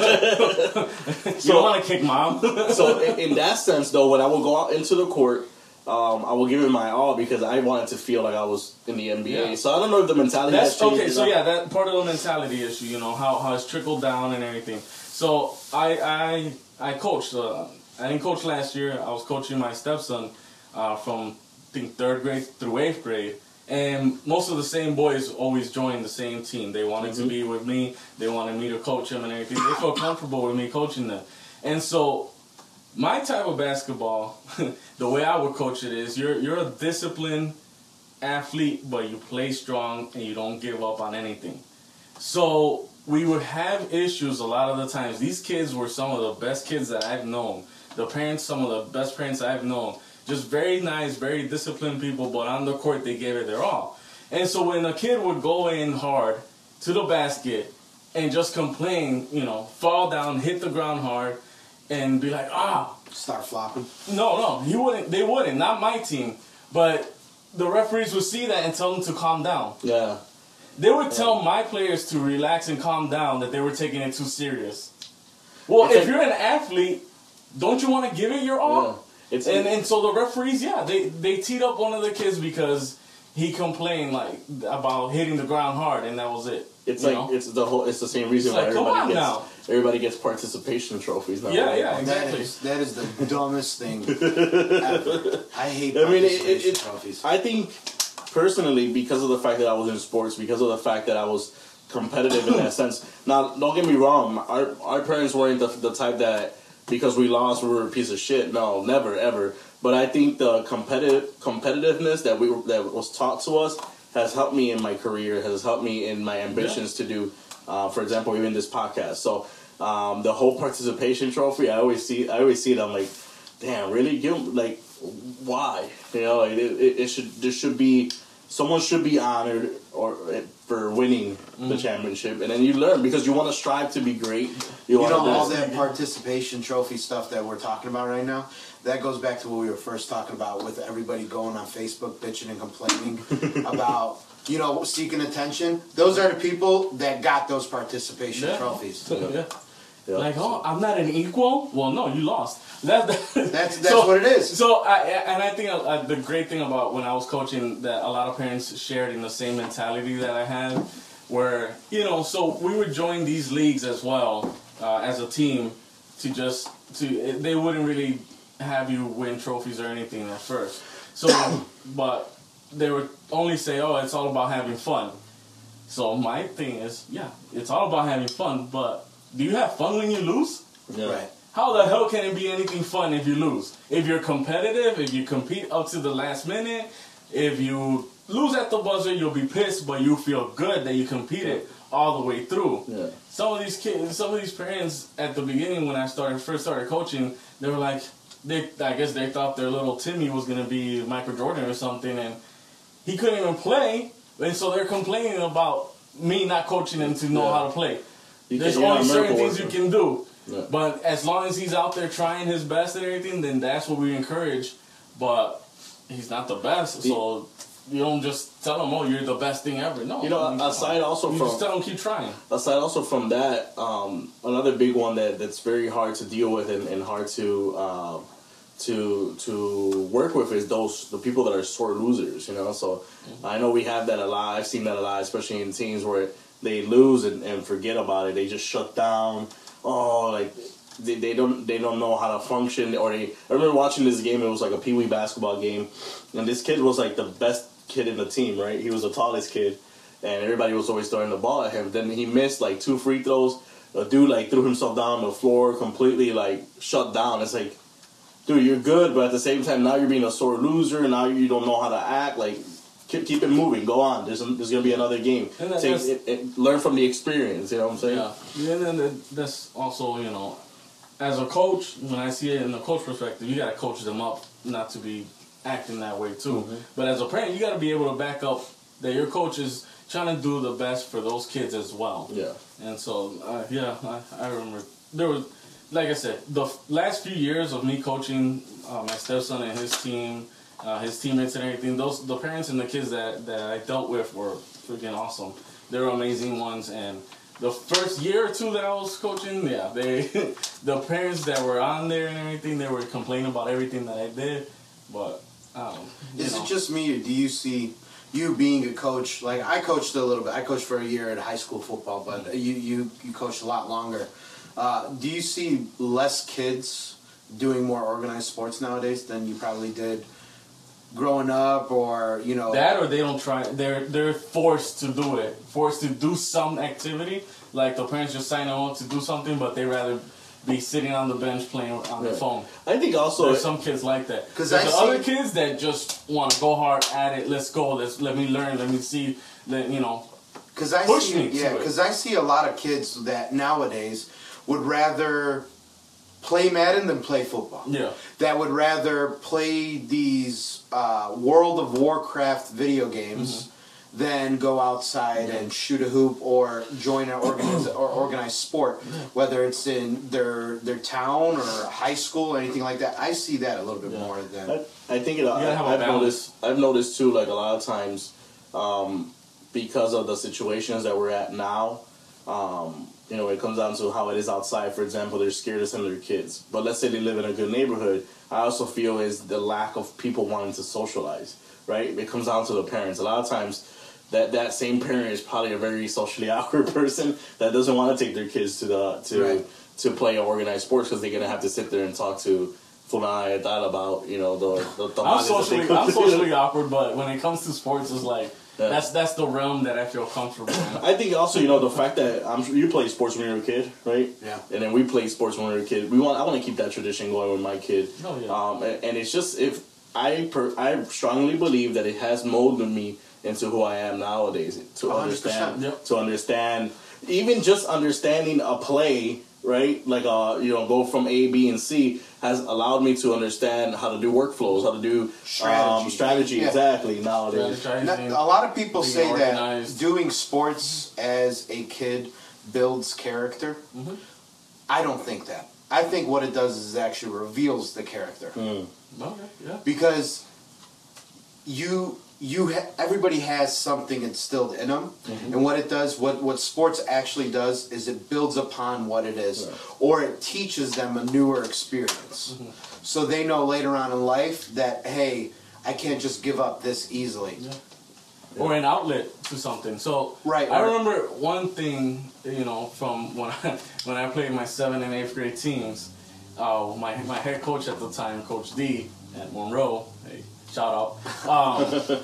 You don't want to kick mom. So in, in that sense, though, when I would go out into the court, um, I would give it my all because I wanted to feel like I was in the N B A. Yeah. So I don't know if the mentality has That's changed. okay. So enough. yeah, that part of the mentality issue, you know, how how it's trickled down and everything. So I I I coached. Uh, I didn't coach last year. I was coaching my stepson uh, from I think third grade through eighth grade, and most of the same boys always joined the same team. They wanted to be with me. They wanted me to coach them and everything. They felt comfortable with me coaching them, and so. My type of basketball, the way I would coach it is you're you're a disciplined athlete, but you play strong and you don't give up on anything. So we would have issues a lot of the times. These kids were some of the best kids that I've known. The parents, some of the best parents I've known. Just very nice, very disciplined people, but on the court they gave it their all. And so when a kid would go in hard to the basket and just complain, you know, fall down, hit the ground hard, and be like, ah, Start flopping. no, no, he wouldn't. They wouldn't. Not my team. But the referees would see that and tell them to calm down. Yeah. They would tell my players to relax and calm down, that they were taking it too serious. Well, It's if like- you're an athlete, don't you want to give it your all? Yeah. It's And and so the referees, yeah, they they teed up one of the kids because he complained like about hitting the ground hard, and that was it. It's you like know? it's the whole. It's the same reason It's why like, come everybody on gets now. everybody gets participation trophies now. Yeah, right? yeah. That Exactly. is that is the dumbest thing ever. I hate I mean, it, it, participation it, trophies. I think personally, because of the fact that I was in sports, because of the fact that I was competitive in that sense. Now, don't get me wrong. Our our parents weren't the, the type that because we lost we were a piece of shit. No, never ever. But I think the competitive competitiveness that we were, that was taught to us has helped me in my career. Has helped me in my ambitions to do, uh, for example, even this podcast. So um, the whole participation trophy, I always see. I always see it. I'm like, damn, really? Give 'em, like, why? You know, like, it, it, it should. There should be someone should be honored or for winning the championship, and then you learn because you want to strive to be great. You wanna know, do- all that participation trophy stuff that we're talking about right now, that goes back to what we were first talking about with everybody going on Facebook bitching and complaining about, you know, seeking attention. Those are the people that got those participation Yeah. trophies. Yeah. Yeah. Like, oh, I'm not an equal. Well, no, you lost. That, that- That's- that's what it is. So, I, and I think uh, the great thing about when I was coaching that a lot of parents shared in the same mentality that I had, where you know, so we would join these leagues as well uh, as a team to just to they wouldn't really have you win trophies or anything at first. So, but they would only say, oh, it's all about having fun. So my thing is, yeah, it's all about having fun, but do you have fun when you lose? Yeah. Right. How the hell can it be anything fun if you lose? If you're competitive, if you compete up to the last minute, if you lose at the buzzer, you'll be pissed, but you feel good that you competed all the way through. Yeah. Some of these kids, some of these parents at the beginning when I started first started coaching, they were like, they I guess they thought their little Timmy was gonna be Michael Jordan or something, and he couldn't even play, and so they're complaining about me not coaching him to know Yeah. how to play. You There's can- you're only not a certain miracle things you worker. can do. Yeah. But as long as he's out there trying his best and everything, then that's what we encourage. But he's not the best, so you don't just tell him, "Oh, you're the best thing ever." No, You know, I mean, come aside on. also you from- just tell him keep trying. Aside also from that, um, another big one that, that's very hard to deal with and, and hard to uh, to to work with is those the people that are sore losers. You know, so I know we have that a lot. I've seen that a lot, especially in teams where they lose and, and forget about it. They just shut down. Oh, like they, they don't they don't know how to function. Or they I remember watching this game. It was like a pee wee basketball game, and this kid was like the best kid in the team. Right, he was the tallest kid. And everybody was always throwing the ball at him. Then he missed like two free throws. A dude like threw himself down on the floor, completely like shut down. It's like, dude, you're good, but at the same time, now you're being a sore loser. Now you don't know how to act. Like, keep, keep it moving. Go on. There's there's gonna be another game. And that- Take that's- it, it, learn from the experience. You know what I'm saying? Yeah, yeah, and then that's also, you know, as a coach, when I see it in the coach perspective, you gotta coach them up not to be acting that way too. Mm-hmm. But as a parent, you gotta be able to back up that your coach is trying to do the best for those kids as well. Yeah. And so, uh, yeah, I, I remember there was, like I said, the f- last few years of me coaching uh, my stepson and his team, uh, his teammates and everything. Those the parents and the kids that, that I dealt with were freaking awesome. They were amazing ones. And the first year or two that I was coaching, yeah, they the parents that were on there and everything, they were complaining about everything that I did. But um, you Is know. it just me, or do you see you being a coach? Like, I coached a little bit. I coached for a year at high school football, but you you, you coached a lot longer. Uh, do you see less kids doing more organized sports nowadays than you probably did growing up, or you know? That or they don't try. They're they're forced to do it. Forced to do some activity. Like the parents just sign them up to do something, but they rather be sitting on the bench playing on their Yeah. phone. I think also There's some kids like that. 'Cause There's I the see- other kids that just want to go hard at it. Let's go. Let's let me learn. Let me see. Let you know. Because I Push see, me to yeah, it. because I see a lot of kids that nowadays would rather play Madden than play football. Yeah. That would rather play these uh, World of Warcraft video games Mm-hmm. than go outside and shoot a hoop or join an organized or organized sport, whether it's in their their town or high school or anything like that. I see that a little bit Yeah. more than. I, I think it, gotta have a I've balance. noticed. I've noticed too. Like a lot of times, um, because of the situations that we're at now, um, you know, it comes down to how it is outside. For example, they're scared to send their kids. But let's say they live in a good neighborhood. I also feel is the lack of people wanting to socialize. Right? It comes down to the parents. A lot of times, that that same parent is probably a very socially awkward person that doesn't want to take their kids to the to Right. to play organized sports because they're gonna have to sit there and talk to Fulana and that about you know the the, the I'm tamales that they socially cook. I'm socially awkward, but when it comes to sports, it's like Yeah. that's that's the realm that I feel comfortable in. I think also, you know, the fact that I'm sure you played sports when you were a kid, right? Yeah. And then we played sports when we were a kid. We want I want to keep that tradition going with my kid. Oh, yeah. Um, and, and it's just if I per, I strongly believe that it has molded me into who I am nowadays. To one hundred percent. understand, Yep. to understand, even just understanding a play, right? Like uh, you know, go from A, B, and C has allowed me to understand how to do workflows, how to do Strategy. um, strategy Yeah. exactly nowadays. Strategizing. Not- a lot of people being say organized. that doing sports as a kid builds character. Mhm. I don't think that. I think what it does is it actually reveals the character. Mm. Okay, yeah. Because you you ha- everybody has something instilled in them, and what it does, what what sports actually does, is it builds upon what it is, Right. or it teaches them a newer experience, so they know later on in life that, hey, I can't just give up this easily. Yeah. Or an outlet to something. So Right, I right. remember one thing, you know, from when I when I played my seventh and eighth grade teams. Uh, my my head coach at the time, Coach D at Monroe. Hey, shout out. Um,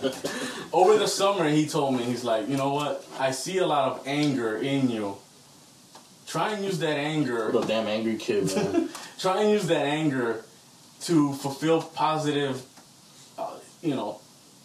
over the summer, he told me, he's like, you know what? I see a lot of anger in you. Try and use that anger. What a damn angry kid, man. Try and use that anger to fulfill positive, uh, you know,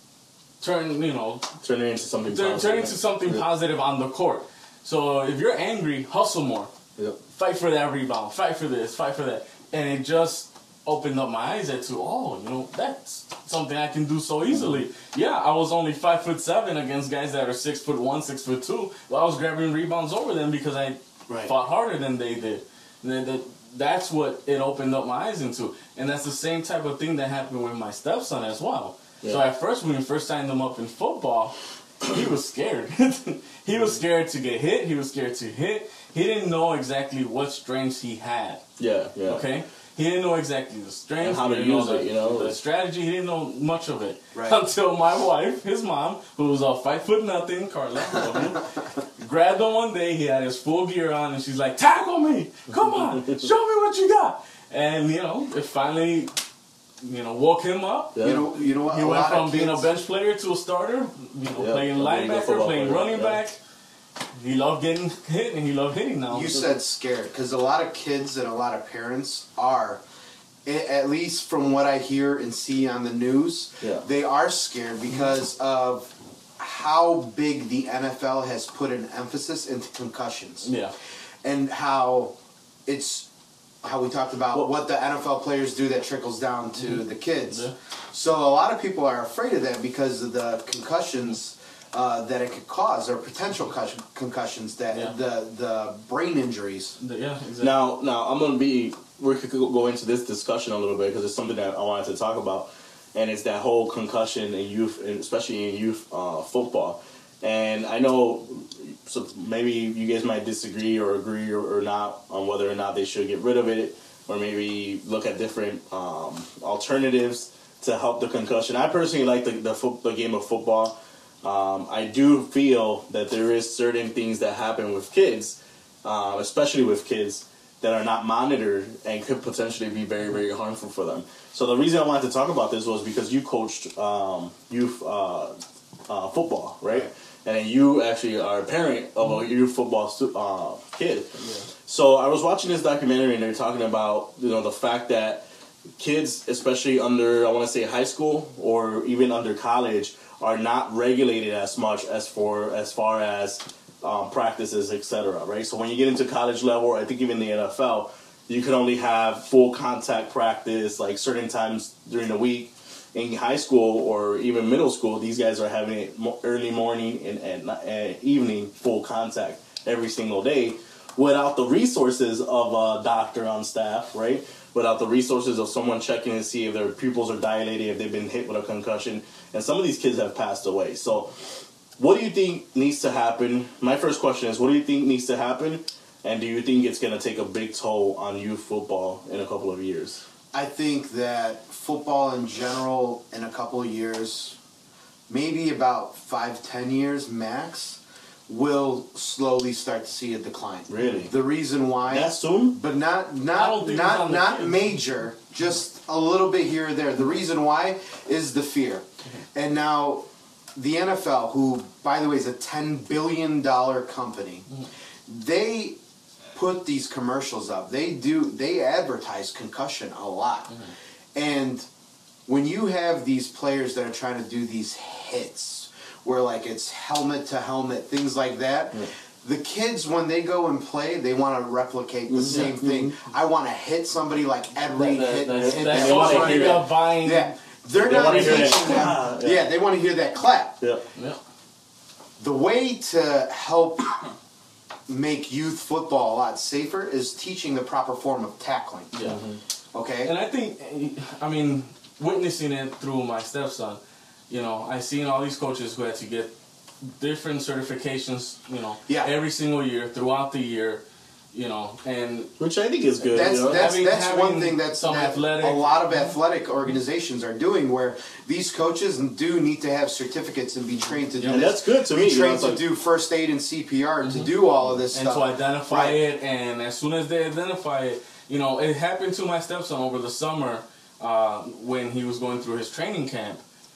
turn, you know, Turn it into something turn, positive. turn into something Yeah. positive on the court. So if you're angry, hustle more. Yep. Fight for that rebound. Fight for this. Fight for that. And it just opened up my eyes to, oh, you know, that's something I can do so easily. Yeah, I was only five foot seven against guys that are six foot one, six foot two. Well, I was grabbing rebounds over them because I Right. fought harder than they did. And then that, that's what it opened up my eyes into. And that's the same type of thing that happened with my stepson as well. Yeah. So at first, when we first signed him up in football, he was scared. He was scared to get hit. He was scared to hit. He didn't know exactly what strengths he had. Yeah, yeah. Okay? He didn't know exactly the strengths. And how he to didn't use know it, the, you know? The strategy, he didn't know much of it. Right. Until my wife, his mom, who was a five foot nothing, Carla, love you, grabbed him one day, he had his full gear on, and she's like, tackle me! Come on! Show me what you got! And, you know, it finally, you know, woke him up. Yeah. You know, you know what? He a went lot from of being a kids- bench player to a starter, you know, Yeah, playing from being a linebacker, football playing player, running yeah. back. He loved getting hit, and he loved hitting now. You said scared because a lot of kids and a lot of parents are, a- at least from what I hear and see on the news, Yeah. they are scared because of how big the N F L has put an emphasis into concussions Yeah. and how it's how we talked about what the N F L players do that trickles down to the kids. Yeah. So a lot of people are afraid of that because of the concussions uh, that it could cause, or potential cus- concussions that Yeah. the the brain injuries. The- yeah, exactly. Now, now I'm gonna be. We could go into this discussion a little bit because it's something that I wanted to talk about, and it's that whole concussion in youth, and especially in youth uh, football. And I know, so maybe you guys might disagree or agree or, or not on whether or not they should get rid of it, or maybe look at different um, alternatives to help the concussion. I personally like the the, fo- the game of football. Um, I do feel that there is certain things that happen with kids, uh, especially with kids, that are not monitored and could potentially be very, very harmful for them. So the reason I wanted to talk about this was because you coached um, youth uh, uh, football, right? And then you actually are a parent of a youth football stu- uh, kid. So I was watching this documentary and they're talking about, you know, the fact that kids, especially under, I want to say high school or even under college, are not regulated as much as for as far as um, practices, et cetera. Right. So when you get into college level, I think even the N F L, you can only have full contact practice like certain times during the week. In high school or even middle school, these guys are having it mo- early morning and, and, and evening full contact every single day without the resources of a doctor on staff, right? Without the resources of someone checking to see if their pupils are dilated, if they've been hit with a concussion. And some of these kids have passed away. So what do you think needs to happen? My first question is, what do you think needs to happen? And do you think it's going to take a big toll on youth football in a couple of years? I think that football in general, in a couple of years, maybe about five, ten years max, will slowly start to see a decline. Really? The reason why, That soon? but not I don't not think it's not on the not kids. major, just a little bit here or there. The reason why is the fear, and now the N F L, who by the way is a ten billion dollar company, they put these commercials up. They do. They advertise concussion a lot, and when you have these players that are trying to do these hits, where like it's helmet to helmet, things like that. The kids, when they go and play, they want to replicate the same thing. I want to hit somebody like Ed Reed That- hit, that- hit that that. they wanna social hear media that. buying. Yeah, they're They not wanna hear teaching that. them. Yeah. Yeah, they want to hear that clap. Yeah. Yeah. The way to help make youth football a lot safer is teaching the proper form of tackling. Yeah. Okay. And I think, I mean, witnessing it through my stepson, you know, I seen all these coaches who had to get different certifications, you know, Yeah. every single year, throughout the year, you know, and Which I think is good. That's you know? that's Having- that's one having thing that's some that athletic- a lot of athletic organizations are doing, where these coaches do need to have certificates and be trained to do Yeah, this. that's good to be me, you know, trained it's to like- do first aid and C P R to do all of this and stuff. to identify Right. it, and as soon as they identify it, you know, it happened to my stepson over the summer uh, when he was going through his training camp.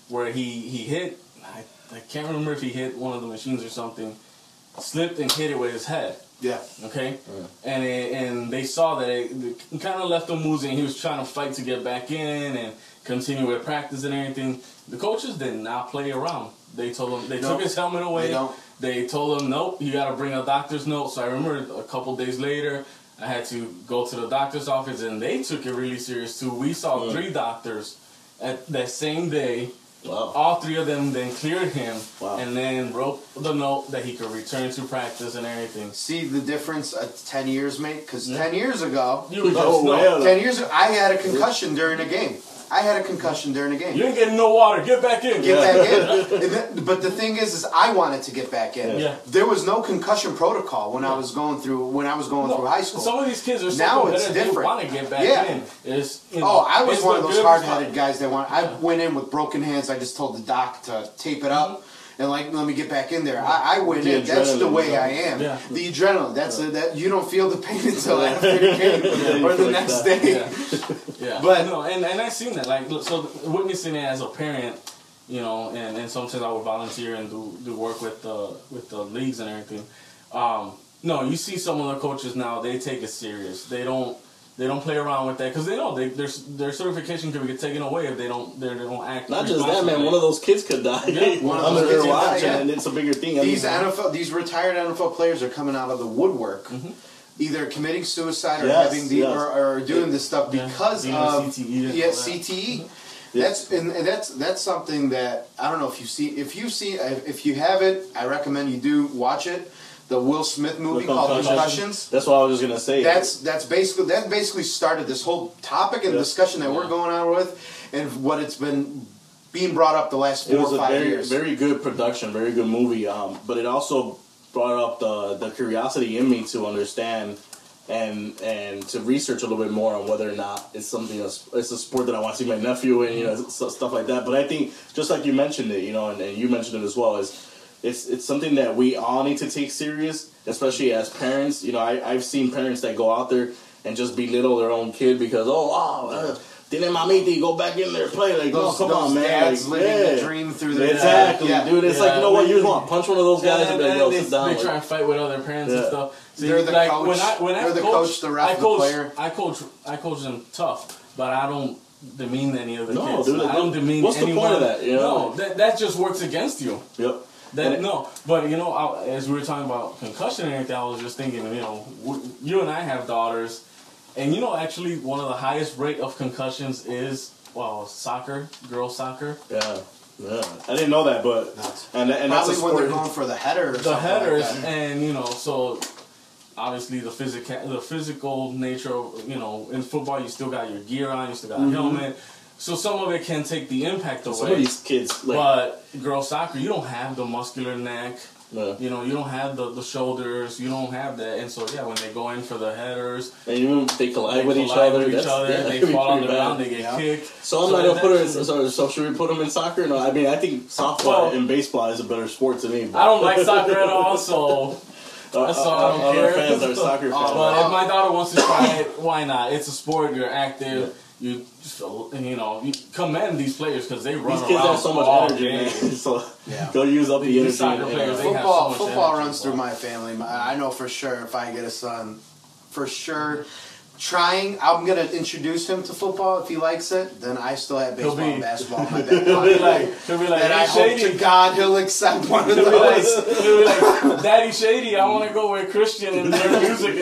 where he he hit. I, I can't remember if he hit one of the machines or something. Slipped and hit it with his head. Yeah. Okay. And it, and they saw that it, it kind of left him woozy. And he was trying to fight to get back in and continue with practice and everything. The coaches did not play around. They told him they No, took his helmet away. they don't. They told him, nope, you got to bring a doctor's note. So I remember a couple days later, I had to go to the doctor's office, and they took it really serious too. We saw Mm. three doctors at that same day. Wow. All three of them then cleared him, Wow. and then wrote the note that he could return to practice and everything. See the difference at ten years, mate? Because Yeah. ten years ago, You were just Oh, no, well. ten years ago, I had a concussion during a game. I had a concussion during a game. you ain't getting no water. Get back in. Get Yeah. back in. And then- but the thing is, is I wanted to get back in. Yeah. There was no concussion protocol when I was going through when I was going No, through high school. Some of these kids are so Now it's competitive, they different. want to get back Yeah. in. It's, you know, Oh, I was it's one of the those good hard-headed spot. guys that want. I went in with broken hands. I just told the doc to tape it up and like let me get back in there. I, I went The in. That's the adrenaline, way yeah. I am. Yeah. The adrenaline. That's a, that you don't feel the pain until after the game or the Like next that. day. Yeah, yeah. But- no, and and I've seen that. Like, look, so witnessing it as a parent, you know, and, and sometimes I would volunteer and do do work with the with the leagues and everything. Um, no, you see some of the coaches now, they take it serious. They don't they don't play around with that because they know they, their their certification could get taken away if they don't they, they don't act. Not just that, man. responsibly. One of those kids could die Yeah, one of under those their kids could watch, die, yeah. and it's a bigger thing. I These mean, N F L, these retired N F L players are coming out of the woodwork, either committing suicide or Yes, having the yes. or, or doing this stuff Yeah, because being of a C T E and yeah all that. C T E. That's and and that's that's something that I don't know if you see if you see if you have it. I recommend you do watch it. The Will Smith movie The called Concussion. Concussions. That's what I was just gonna say. That's that's basically that basically started this whole topic and Yeah. discussion that we're going on with, and what it's been being brought up the last it four was or a five very years. very good production, very good movie. Um, but it also brought up the the curiosity in me to understand and and to research a little bit more on whether or not it's something that's, it's a sport that I want to see my nephew in, you know, so- stuff like that. But I think just like you mentioned it, you know, and, and you mentioned it as well, is it's it's something that we all need to take serious, especially as parents. You know, I, I've seen parents that go out there and just belittle their own kid because, oh, wow, uh, didn't mamita go back in there and play? Like, Those, no, come those on, man. dads Like, living yeah. the dream through their Exactly, yeah. dude. It's Yeah, like, you know what? You we- just want to punch one of those guys Yeah, and be like, yo, they, sit down. they like- try and fight with other parents and Yeah. stuff. See, They're the like, coach. When I, when I They're the coach, coach, the ref, I the coach, player. I coach, I coach them tough, but I don't demean any of the No, kids. dude, I don't demean what's the point anyone. of that, you know? No, that, that just works against you. Yep. That, And it- no, but you know, I, as we were talking about concussion and everything, I was just thinking, you know, w- you and I have daughters, and you know, actually, one of the highest rate of concussions is well, soccer, girls soccer. Yeah. Yeah. I didn't know that, but Nuts. and and that's Probably a when sport. they're going for the header. Or The something headers, like that. and you know, so obviously the physical, the physical nature of, you know, in football, you still got your gear on, you still got a helmet, so some of it can take the impact away. Some of these kids, like, But girls soccer, you don't have the muscular neck. yeah. You know, you don't have the, the shoulders. You don't have that, and so yeah, when they go in for the headers, and even if they collide they with each collide other, with each that's, other, yeah, that they could be fall on pretty the ground, bad. they get Yeah. kicked. So I'm not gonna that- put her in. So, so should we put them in soccer? No, I mean I think softball Well- and baseball is a better sport to me. But I don't like soccer at all, so. uh, so I don't other care. fans are soccer fans. But if my daughter wants to try it, why not? It's a sport. You're active. You just, you know, you commend these players because they run These kids around have so much all energy, man. day. So Yeah. go use up the These energy. soccer and- players, they- have Football, so much football energy. runs through my family. My- I know for sure if I get a son, for sure. Trying, I'm gonna introduce him to football if he likes it. Then I still have He'll baseball be- and basketball in my back He'll be pocket. like, he'll be like, And I hey, hope to Shady. God he'll accept one of He'll be like, those. he'll be like, Daddy Shady, I want to go with Christian and learn music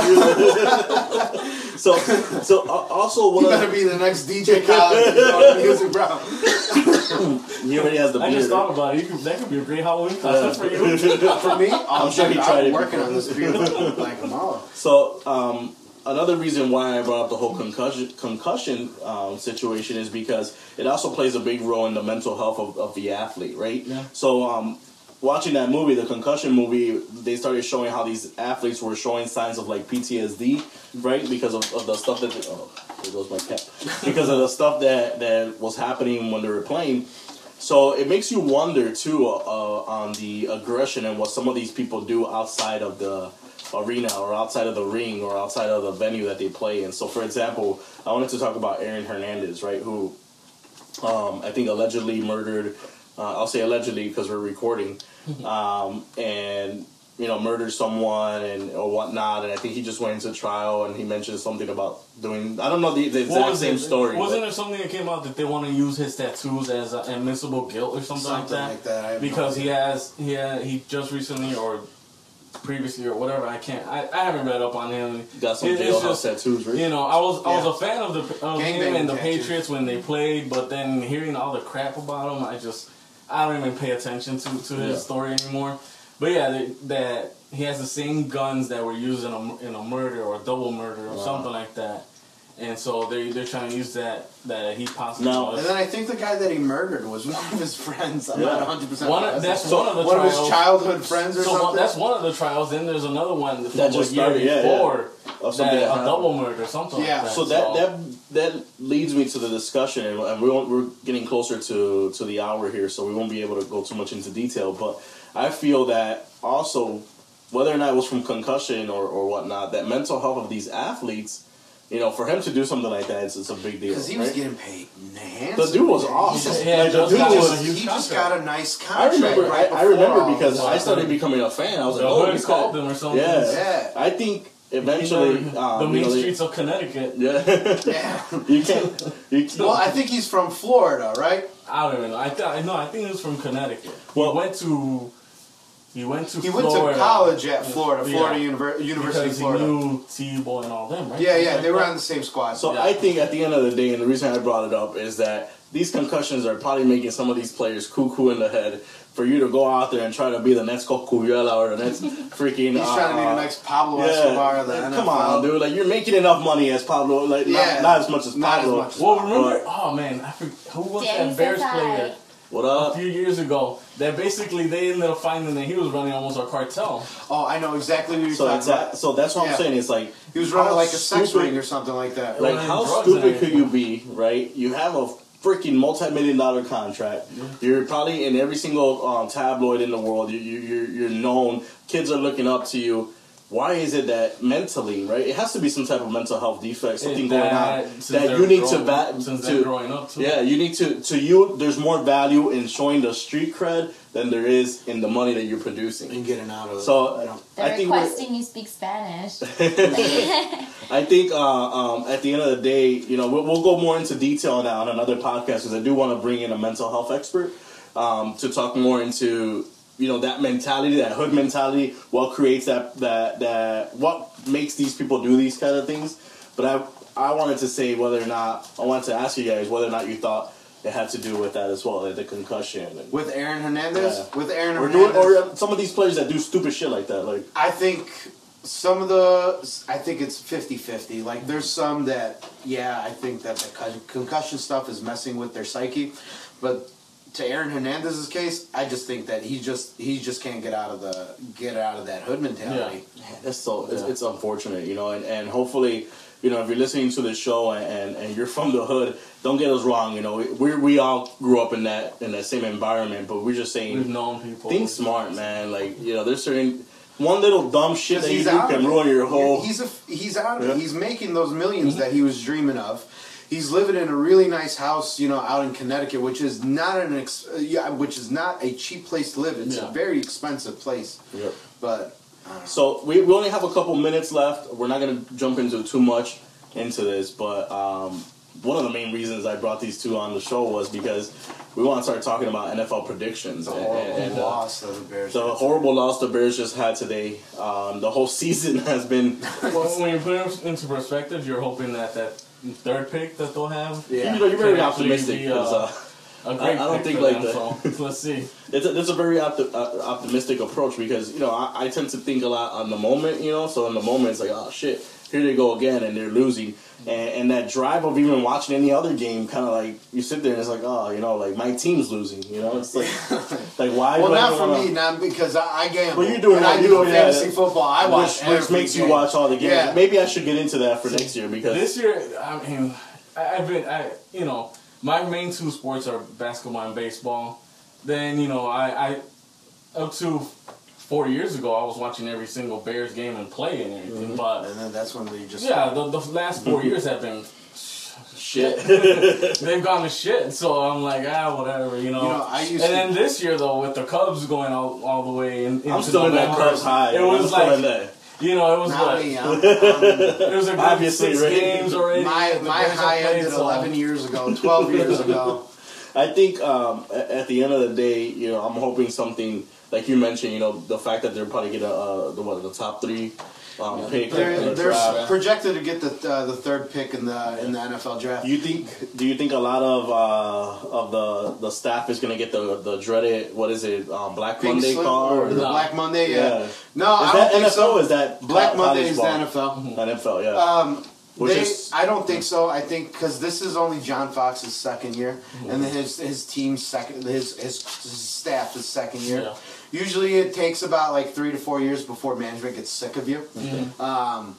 instead. So, so uh, also one You of better be the next D J Khaled on music, bro. he already has the I beard. just thought about it. You could, that could be a great Halloween costume for you. For me, I'm sure he tried I'm it working before. on this beard like, like a mother. So, um, another reason why I brought up the whole concussion concussion um, situation is because it also plays a big role in the mental health of, of the athlete, right? Yeah. So, um, watching that movie, the concussion movie, they started showing how these athletes were showing signs of like P T S D, right? Because of, of the stuff that, oh, there goes my cap. Because of the stuff that, that was happening when they were playing. So it makes you wonder too uh, uh, on the aggression and what some of these people do outside of the arena or outside of the ring or outside of the venue that they play in. So for example, I wanted to talk about Aaron Hernandez, right? Who um, I think allegedly murdered. Uh, I'll say allegedly because we're recording, um, and you know murdered someone and or whatnot. And I think he just went into trial and he mentioned something about doing. I don't know the, the What exact was same it? story. Wasn't but- there something that came out that they want to use his tattoos as uh, admissible guilt or something, Something like like that? that. I have no Because he idea. has, he had, he just recently or previously or whatever. I can't. I, I haven't read up on him. Got some It- it's jailhouse just, tattoos, right? You know, I was I was Yeah. a fan of the of him Gangbang and the tattoos. Patriots when they played, but then hearing all the crap about him, I just I don't even pay attention to, to his Yeah. story anymore. But yeah, that, that he has the same guns that were used in a, in a murder or a double murder or Wow. something like that. And so they they're trying to use that that he possibly Now- was. And then I think the guy that he murdered was one of his friends. I'm Yeah. not one hundred percent One of- that's So one of the one of his trials. childhood friends or So one, something. that's one of the trials. Then there's another one from That a just year started, yeah, yeah. before Of that, something that a happened. double murder, something Yeah. like that. So that that that leads me to the discussion, and and we're we're getting closer to to the hour here, so we won't be able to go too much into detail. But I feel that also, whether or not it was from concussion or or whatnot, that mental health of these athletes, you know, for him to do something like that, it's, it's a big deal. Because he was right? getting paid handsomely. The dude was He awesome. just- Yeah, Like, the just dude got was. a huge He just contract. got a nice I contract. remember. right I, I before remember all because this. I started becoming a fan. I was The like, oh, hood this called guy. him or something. Yeah. Yeah. I think eventually, You know, um, the you main know, they- streets of Connecticut. Yeah. Yeah. you can't. You can't. Well, I think he's from Florida, right? I don't even know. I th- no, I think he was from Connecticut. Well- he went to he went to He went Florida to college at Florida, Yeah. Florida Univer- University because of Florida. he knew T-Boy and all them, right? Yeah, yeah, Something they were like on the same squad. So Yeah. I think at the end of the day, and the reason I brought it up is that these concussions are probably making some of these players cuckoo in the head for you to go out there and try to be the next Cocuyela or the next freaking. He's trying to be uh, the next Pablo yeah, Escobar of the like, N F L. come on, dude! Like you're making enough money as Pablo, like Yeah. not, not as much as Not as Pablo. much as that. Well, remember? But- oh man, I forget, who was Danny that Bears says hi. player What a up? few years ago? That basically they ended up finding that he was running almost a cartel. Oh, I know exactly what you're So talking exact, about. so that's what Yeah. I'm saying. It's like He was running how like a sex stupid- ring or something like that. Like running how drugs stupid and could you everything. be, right? You have a freaking multi-million dollar contract. You're probably in every single um, tabloid in the world. You, you, you're you're known. Kids are looking up to you. Why is it that mentally, right? It has to be some type of mental health defect, something That- going on since that they're you need to growing- va- since they're to growing up too. yeah, you need to to you. There's more value in showing the street cred than there is in the money that you're producing. And getting out of it. So You know. They're I think we're- requesting you speak Spanish. I think uh, um, at the end of the day, you know, we'll, we'll go more into detail on that on another podcast because I do want to bring in a mental health expert um, to talk more into, you know, that mentality, that hood mentality, what creates that, that, that, what makes these people do these kind of things. But I, I wanted to say whether or not, I wanted to ask you guys whether or not you thought it had to do with that as well, like the concussion. And, With Aaron Hernandez? Yeah. With Aaron or, Hernandez? doing, or some of these players that do stupid shit like that, like. I think some of the, I think it's fifty-fifty. Like, there's some that, yeah, I think that the con- concussion stuff is messing with their psyche. But to Aaron Hernandez's case, I just think that he just he just can't get out of the get out of that hood mentality. That's so it's, Yeah. it's unfortunate, you know, and, and hopefully, you know, if you're listening to this show and, and, and you're from the hood, don't get us wrong, you know, we we all grew up in that in that same environment, but we're just We've saying, known people. think smart, man. Like, you know, there's certain one little dumb shit Because that you he's do out can of it. ruin your whole. He's a he's out of Yeah. it. He's making those millions that he was dreaming of. He's living in a really nice house, you know, out in Connecticut, which is not an ex- uh, yeah, which is not a cheap place to live. It's Yeah. a very expensive place. Yep. But I don't know. So we, we only have a couple minutes left. We're not going to jump into too much into this, but um, one of the main reasons I brought these two on the show was because we want to start talking about N F L predictions. the and- horrible and, uh, loss of the Bears. The horrible loss the Bears just had today. Um, the whole season has been. Well, when you put it into perspective, you're hoping that that third pick that they'll have. Yeah. You know, you're very Can actually optimistic be, because uh, uh, A great I- I don't pick think for like them, that. So let's see. it's a, it's a very opti- uh, optimistic approach because you know I, I tend to think a lot on the moment. You know, so in the moment it's like, oh shit, here they go again, and they're losing. And, and that drive of even watching any other game, kind of like you sit there and it's like, oh, you know, like my team's losing. You know, it's like, like why? well, do I not for wanna- me, not because I, I gamble. Well, you're doing and that, I you're do doing fantasy that. football. I watch which, which every makes you game. watch all the games. Yeah. Maybe I should get into that for next year because This year, I mean, I- I've been, I you know, my main two sports are basketball and baseball. Then you know, I, I up to four years ago, I was watching every single Bears game and play and everything. But And then that's when you just yeah, the, the last four years have been Shit. they've gone to shit. So I'm like, ah, whatever, you know. You know, I used and to- then this year though, with the Cubs going all, all the way in, into I'm still in that November, Cubs high. It I'm was still in like, that. you know, it was Not what me. I'm, I'm, it was a good Obviously, six right? games already. my The my Bears have high played, ended so- eleven years ago, twelve years ago. I think um, a- at the end of the day, you know, I'm hoping something like you mentioned. You know, the fact that they're probably get a uh, the what the top three um, pick in They're, the they're draft. projected to get the uh, the third pick in the in the N F L draft. You think? Do you think a lot of uh, of the the staff is gonna get the the dreaded what is it um, Black Pink Monday slip call or or the No. Black Monday? Yeah. Yeah. No, Is I don't that think N F L so. or is that Black co- Monday college is the ball? N F L. N F L, yeah. Um, Which they, is- I don't think so. I think because this is only John Fox's second year, and then his his team's second, his his, his staff is second year. Yeah. Usually, it takes about like three to four years before management gets sick of you. Mm-hmm. Um,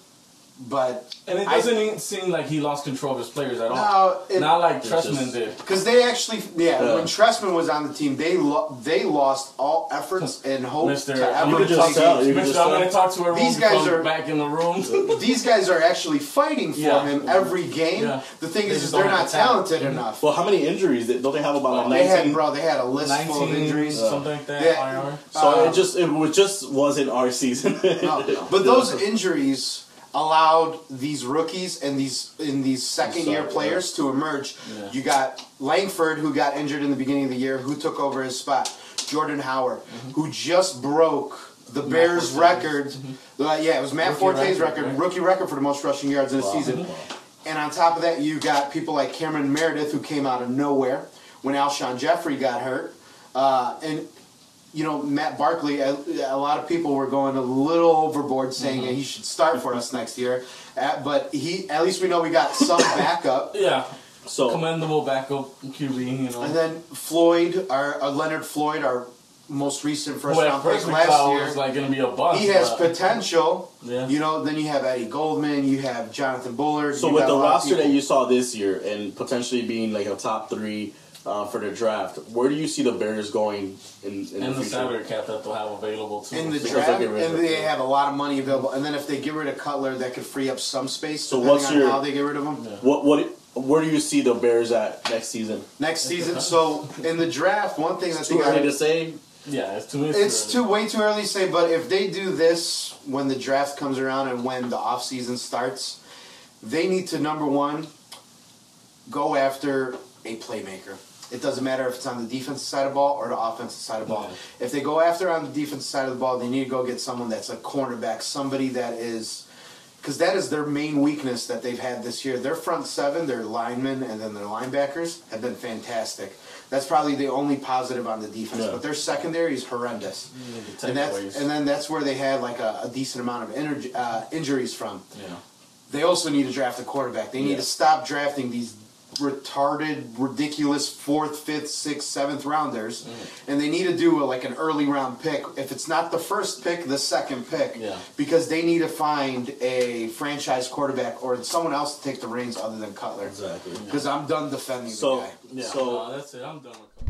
but And it I- doesn't even seem like he lost control of his players at all. No, it- Not like It's Trestman just- did. Because they actually, yeah, Yeah. when Trestman was on the team, they lo- they lost all efforts and hope Mister to I'm ever could just play tell- games. you could Mister just I'm going to talk to everyone These who guys comes are- back in the room. These guys are actually fighting for Yeah. him every game. Yeah. The thing They is, just is they're don't have not the talent. talented enough. Well, how many injuries? Did- Don't they have about like They had, nineteen? bro, they had a list full of nineteen, injuries. something like that. Yeah. I R. So Uh, it just it was just wasn't our season. No, but those injuries allowed these rookies and these in these second year Sorry, players to emerge. Yeah. You got Langford, who got injured in the beginning of the year, who took over his spot. Jordan Howard, who just broke the Bears' Forte's. record. Uh, yeah, it was Matt Rookie Forte's record, record, right? rookie record for the most rushing yards in a Wow. season. And on top of that, you got people like Cameron Meredith, who came out of nowhere when Alshon Jeffrey got hurt. Uh, and, you know, Matt Barkley, a, a lot of people were going a little overboard saying that he should start for us next year. Uh, but he, at least we know we got some backup. Yeah. So Commendable backup Q B, you know. And then Floyd, our uh, Leonard Floyd, our most recent first Who at round pick first we last thought year. was like going to be a bust. He has but- potential. Yeah. You know, then you have Eddie Goldman, you have Jonathan Bullard. so you with got the a lot of roster that people. you saw this year and potentially being like a top three uh, for the draft, where do you see the Bears going in, in and the the future? salary cap that they'll have available too. in the Because draft, they'll get rid of and it. they have a lot of money available. And then if they get rid of Cutler, that could free up some space. So depending what's on your- how they get rid of him What what where do you see the Bears at next season? next season? So in the draft, one thing that It's they too early to got, say. Yeah, it's too. it's too way too early to say. But if they do this when the draft comes around and when the off season starts, they need to number one go after a playmaker. It doesn't matter if it's on the defensive side of the ball or the offensive side of the ball. Yeah. If they go after on the defensive side of the ball, they need to go get someone that's a cornerback, somebody that is, because that is their main weakness that they've had this year. Their front seven, their linemen, and then their linebackers have been fantastic. That's probably the only positive on the defense. Yeah. But their secondary is horrendous, the and that's takeaways. and then that's where they had like a, a decent amount of energy, uh, injuries from. Yeah. They also need to draft a quarterback. They need Yeah. to stop drafting these retarded, ridiculous fourth, fifth, sixth, seventh rounders, and they need to do a, like an early round pick. If it's not the first pick, the second pick, Yeah. because they need to find a franchise quarterback or someone else to take the reins other than Cutler. Exactly. Because I'm done defending So the guy. Yeah. so no, that's it. I'm done with.